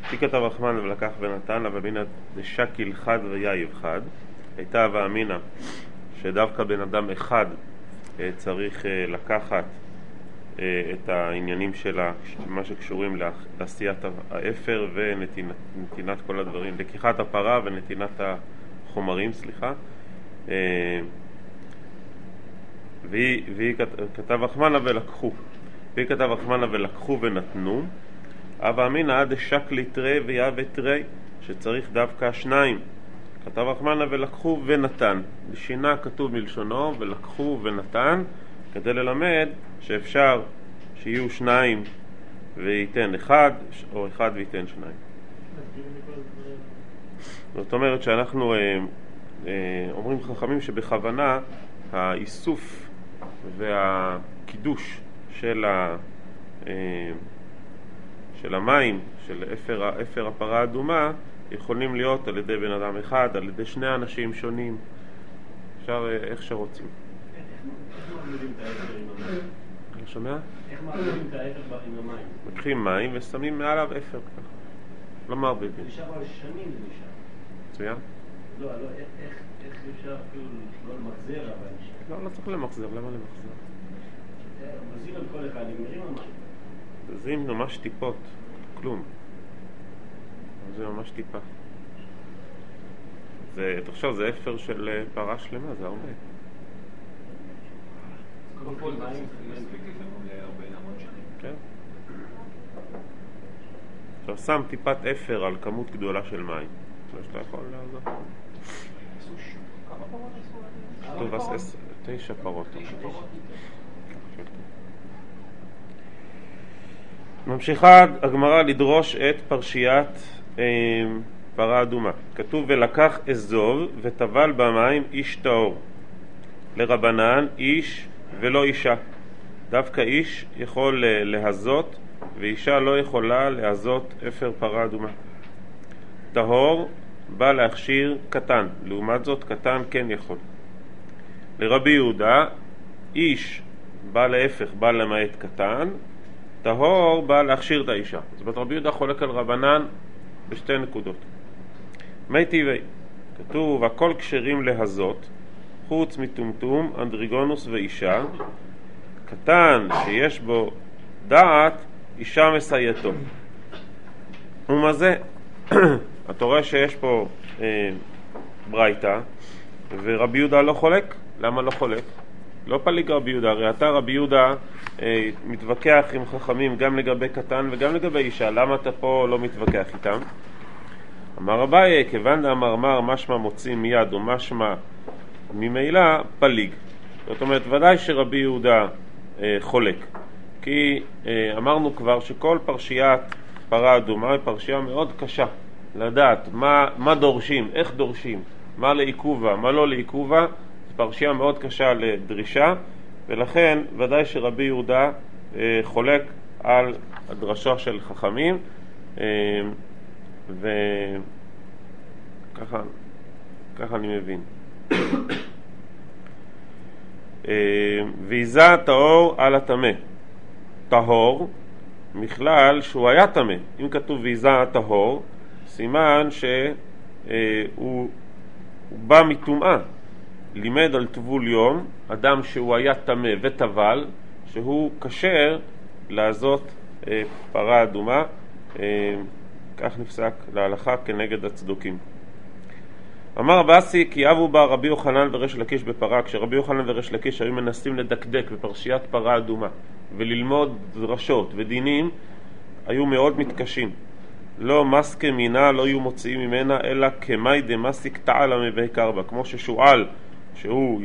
כי כתב רחמן ולקח ונתן, אבל הנה דשקיל חד ויאיב חד. הייתה ואמינה שדווקא בן אדם אחד צריך לקחת את העניינים שלה, מה שקשורים לעשיית האפר ונתינת כל הדברים, לקיחת הפרה ונתינת החומרים, סליחה. והיא כתב רחמנה ולקחו, והיא כתב רחמנה ולקחו ונתנו. אבא אמינא עד שקלי תרי ויאב תרי, שצריך דווקא שניים. כתב רחמנה ולקחו ונתן, בשינה כתוב מלשונו ולקחו ונתן, כדי ללמד שאפשר שיהיו שניים וייתן אחד, או אחד וייתן שניים. זאת אומרת שאנחנו אומרים חכמים שבכוונה האיסוף והקידוש של המים, של אפר הפרה האדומה, יכולים להיות על ידי בן אדם אחד, על ידי שני אנשים שונים. אפשר איך שרוצים. איך מעבירים את האפר עם המים? אתה שומע? איך מעבירים את האפר עם המים? לוקחים מים ושמים מעליו אפר ככה. לא מערבבים. זה נשאר על שנים, זה נשאר. מצוין? לא, איך אפשר אפילו לא למחזר, אבל... לא צריך למחזר, למה למחזר? מזיר על כל אחד, נגמרים המים. זה ממש טיפות, כלום. זה ממש טיפה. תחשוב, זה אפר של פרה שלמה, זה הרבה. כל מים מספיק לפעמים ל40 שנים. כן. עכשיו שם טיפת אפר על כמות גדולה של מים. לא שאתה יכול לעזור. כמה פרות עשו? טוב, אז 9 פרות. ממשיכה הגמרא לדרוש את פרשיית פרה אדומה. כתוב ולקח אזוב וטבל במים איש טהור. לרבנן איש ולא אישה. דווקא איש יכול להזות ואישה לא יכולה להזות אפר פרה אדומה. טהור בא להכשיר קטן, לעומת זאת קטן כן יכול. לרבי יהודה איש בא להפך, בא למעט קטן, טהור בא להכשיר את האישה. אז רבי יהודה חולק על רבנן בשתי נקודות. מי טבעי, כתוב הכל כשרים להזות חוץ מטומטום, אנדריגונוס ואישה. קטן שיש בו דעת, אישה מסייתו. ומה זה? אתה רואה שיש פה ברייתא ורבי יהודה לא חולק. למה לא חולק? לא פליג רבי יהודה, הרי אתה רבי יהודה מתווכח עם חכמים גם לגבי קטן וגם לגבי אישה. למה אתה פה לא מתווכח איתם? אמר אביי, כיוון דאמר משמע מוציא מיד או משמע ממילא פליג. זאת אומרת, ודאי שרבי יהודה חולק, כי אמרנו כבר שכל פרשיית פרה אדומה היא פרשייה מאוד קשה לדעת מה דורשים, איך דורשים, מה לעיכובה, מה לא לעיכובה. זו פרשייה מאוד קשה לדרישה, ולכן ודאי שרבי יהודה חולק על הדרשה של חכמים, וככה אני מבין. ויזה טהור על הטמא. טהור מכלל שהוא היה טמא. אם כתוב ויזה טהור, סימן שהוא בא מטומאה. לימד על טבול יום אדם שהוא היה טמא וטבל, שהוא כשר לעזות פרה אדומה. כך נפסק להלכה כנגד הצדוקים. אמר באסי כי אבו בה רבי יוחנן וריש לקיש בפרה. כשרבי יוחנן וריש לקיש היו מנסים לדקדק בפרשיית פרה אדומה וללמוד דרשות ודינים, היו מאוד מתקשים. לא מסקה מינה, לא היו מוציאים ממנה אלא כמי דמסיק תעלה מבעיקר בה. כמו ששואל שהוא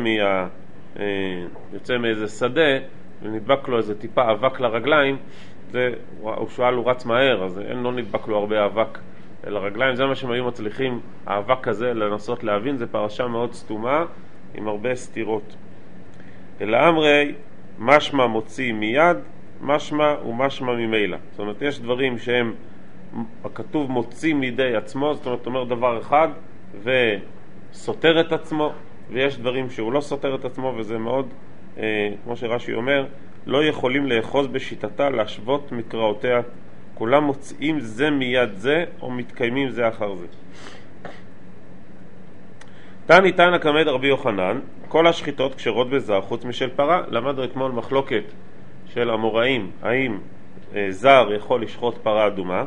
יוצא מאיזה שדה ונדבק לו איזה טיפה אבק לרגליים, הוא שואל, הוא רץ מהר, אז לא נדבק לו הרבה אבק לרגליים. זה מה שהם היו מצליחים, האבק הזה, לנסות להבין. זה פרשה מאוד סתומה עם הרבה סתירות. אלא אמרי משמע מוציא מיד, משמע ומשמע ממילא. זאת אומרת, יש דברים שהם הכתוב מוציא מידי עצמו, זאת אומרת, אומר דבר אחד וסותר את עצמו, ויש דברים שהוא לא סותר את עצמו, וזה מאוד, כמו שרש"י אומר, לא יכולים לאחוז בשיטתה להשוות מקראותיה כולם מוצאים זה מיד זה או מתקיימים זה אחר זה. תני תנא כמד רבי יוחנן, כל השחיטות כשרות בזר חוץ משל פרה. למדנו אתמול מחלוקת של אמוראים, האם זר יכול לשחוט פרה אדומה,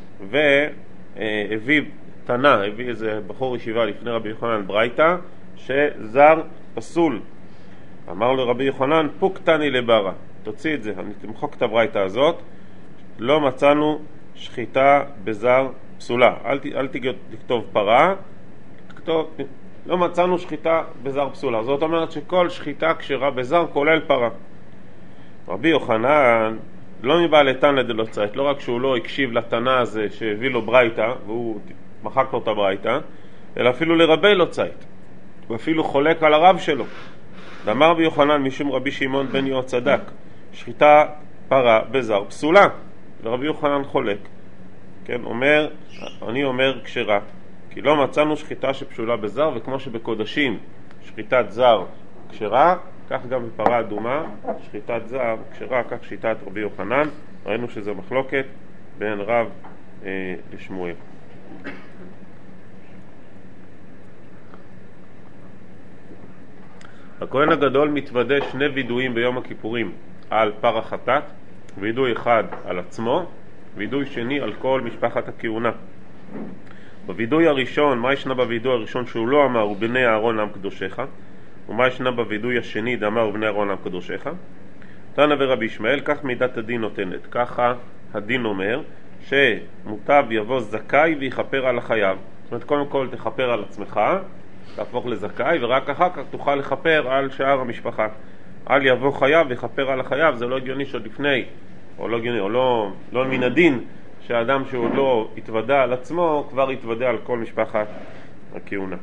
והביא תנא, הביא איזה בחור ישיבה לפני רבי יוחנן ברייתא, שזר פסול. אמר לו רבי יוחנן, פוק תני לברה, תוציא את זה, אני תמחוק את הברייתא הזאת, לא מצאנו שחיטה בזר פסולה. אל תכתוב פרה, תכתוב, לא מצאנו שחיטה בזר פסולה. זאת אומרת שכל שחיטה כשרה בזר כולל פרה. רבי יוחנן לא מבעלי תנא דלא צייט, לא רק שהוא לא הקשיב לתנא הזה שהביא לו ברייתא והוא מחק לו את הברייתא, אלא אפילו לרבי לא צייט, ואפילו חולק על הרב שלו. ואמר רבי יוחנן משום רבי שמעון בן יהודה צדק, שחיטה פרה בזר פסולה. ורבי יוחנן חולק, כן, אומר, אני אומר כשרה, כי לא מצאנו שחיטה שפסולה בזר, וכמו שבקודשים שחיטת זר כשרה, כך גם בפרה אדומה שחיטת זר כשרה, כך שיטת רבי יוחנן. ראינו שזה מחלוקת בין רב לשמואל. הכהן הגדול מתוודה שני וידויים ביום הכיפורים על פר החטאת, וידוי אחד על עצמו, וידוי שני על כל משפחת הכהונה. בוידוי הראשון, מה ישנה בוידוי הראשון שהוא לא אמר ובני אהרון עם קדושך, ומה ישנה בוידוי השני דאמר ובני אהרון עם קדושך? תנא ורבי ישמעאל, כך מידת הדין נותנת. ככה הדין אומר שמוטב יבוא זכאי ויכפר על החייב. זאת אומרת, קודם כל תכפר על עצמך, תהפוך לזכאי, ורק אחר כך תוכל לכפר על שאר המשפחה. אל יבוא חייב ויכפר על החייב. זה לא הגיוני שעוד לפני, או לא הגיוני, או לא מן הדין שהאדם שהוא לא התוודע על עצמו כבר התוודע על כל משפחת הכהונה.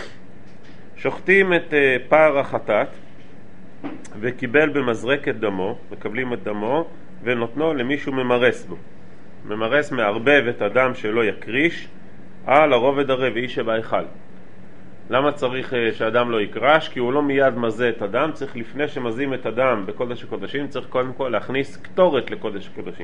שוחטים את פר החטאת וקיבל במזרקת דמו, מקבלים את דמו ונותנו למישהו ממרס בו. ממרס מערבב את הדם שלא יקריש על הרובד הרביעי שבהיכל. למה צריך שהדם לא יקרש? כי הוא לא מיד מזה את הדם, צריך לפני שמזים את הדם בקודש הקודשים, צריך קודם כל להכניס קטורת לקודש הקודשים.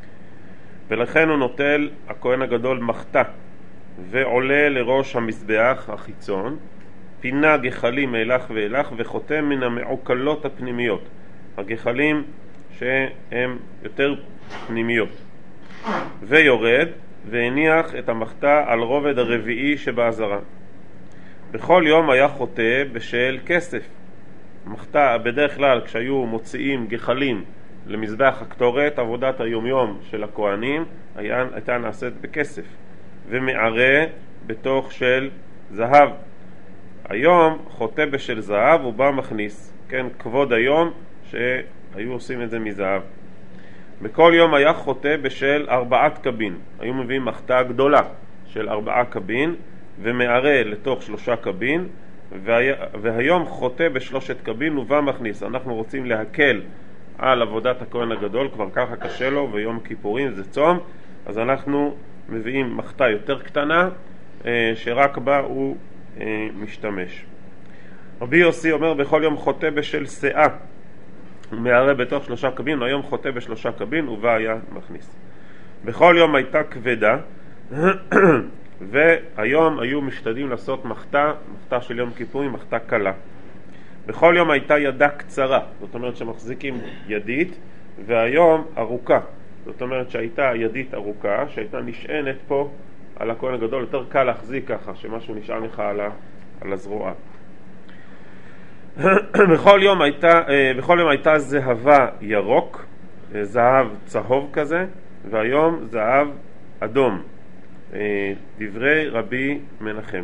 ולכן הוא נוטל הכהן הגדול מחתה ועולה לראש המזבח החיצון, פינה גחלים אילך ואילך וחותם מן המעוקלות הפנימיות, הגחלים שהם יותר פנימיות, ויורד והניח את המחתה על רובד הרביעי שבעזרה. בכל יום היה חוטא בשל כסף. מחתה בדרך כלל כשהיו מוציאים גחלים למזבח הקטורת, עבודת היומיום של הכהנים הייתה נעשית בכסף ומערה בתוך של זהב. היום חוטא בשל זהב ובא מכניס, כן, כבוד היום שהיו עושים את זה מזהב. בכל יום היה חוטא בשל 4 קבין, היו מביאים מחתה גדולה של 4 קבין ומערה לתוך 3 קבין, והיום חוטא ב3 קבין ובא מכניס. אנחנו רוצים להקל על עבודת הכהן הגדול, כבר ככה קשה לו ויום כיפורים זה צום, אז אנחנו מביאים מחתה יותר קטנה שרק בה הוא משתמש. רבי יוסי אומר בכל יום חוטא בשל שאה, מערה בתוך 3 קבין, היום חוטא ב3 קבין ובה היה מכניס. בכל יום הייתה כבדה והיום היו משתדלים לעשות מחתה של יום כיפורים, מחתה קלה. בכל יום הייתה ידה קצרה, זאת אומרת שמחזיקים ידית, והיום ארוכה, זאת אומרת שהייתה ידית ארוכה שהייתה נשענת פה על הכהן הגדול, יותר קל להחזיק ככה שמשהו נשען לך על הזרוע. בכל יום הייתה זהבה ירוק, זהב צהוב כזה, והיום זהב אדום. דברי רבי מנחם.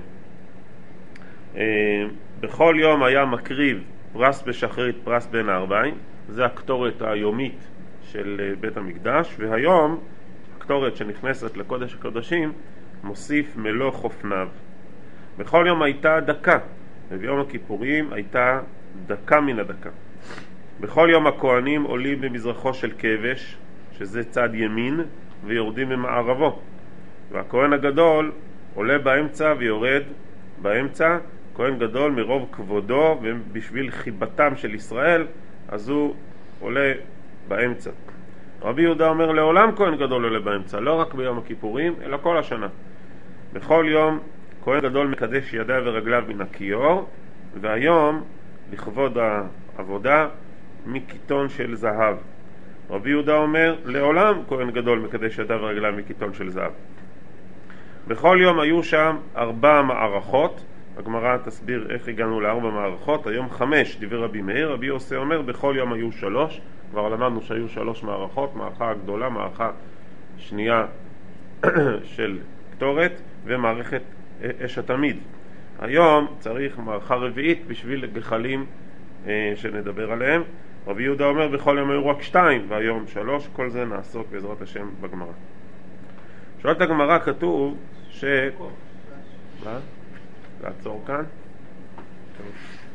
בכל יום היה מקריב פרס בשחרית, פרס בין הערביים, זה הקטורת היומית של בית המקדש, והיום הקטורת שנכנסת לקודש הקודשים מוסיף מלוא חופניו. בכל יום הייתה דקה, וביום הכיפורים הייתה דקה מן הדקה. בכל יום הכהנים עולים במזרחו של כבש, שזה צד ימין, ויורדים במערבו, והכהן הגדול עולה באמצע ויורד באמצע. כהן גדול מרוב כבודו ובשביל חיבתם של ישראל, אז הוא עולה באמצע. רבי יהודה אומר לעולם כהן גדול עולה באמצע, לא רק ביום הכיפורים, אלא כל השנה. בכל יום כהן גדול מקדש ידיו ורגליו מן הכיור, והיום לכבוד העבודה מקיטון של זהב. רבי יהודה אומר לעולם כהן גדול מקדש ידיו ורגליו מקיטון של זהב. בכל יום היו שם 4 מערכות. הגמרא תסביר איך הגענו ל4 מערכות. היום 5 דבר רבי מאיר. רבי יוסי אומר בכל יום היו 3. כבר למדנו שהיו 3 מערכות, מערכה הגדולה, מערכה שנייה של קטורת ומערכת אש התמיד. היום צריך מערכה רביעית בשביל גחלים שנדבר עליהם. רבי יהודה אומר בכל יום היו רק 2 והיום 3. כל זה נעסוק בעזרת השם בגמרא. שואלת הגמרא, כתוב ש... מה? לעצור כאן? טוב.